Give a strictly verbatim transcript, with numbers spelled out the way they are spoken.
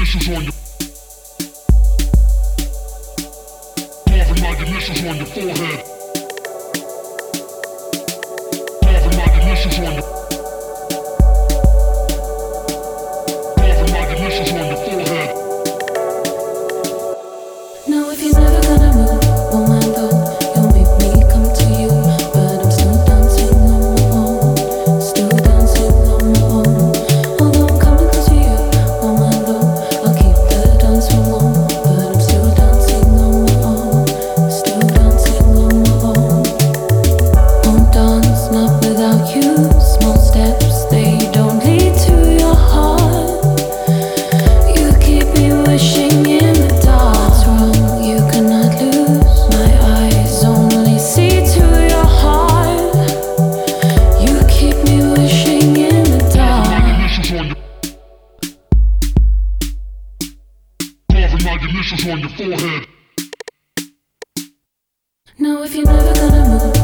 initials on your carving my initials on your forehead. Carving my initials on your carving my initials on your forehead. Now if you're never gonna move, oh my love, you'll make me come to you. But I'm still dancing on my own, still dancing on my own. Although I'm coming to you, oh my love, I'll keep the dance warm. But I'm still dancing on my own, still dancing on my own. Won't dance, not without you. Small steps, they don't lead to your heart. You keep me wishing in the dark. What's wrong? You cannot lose. My eyes only see to your heart. You keep me wishing in the dark. Initials on your carving my initials on your forehead. Now if you're never gonna move,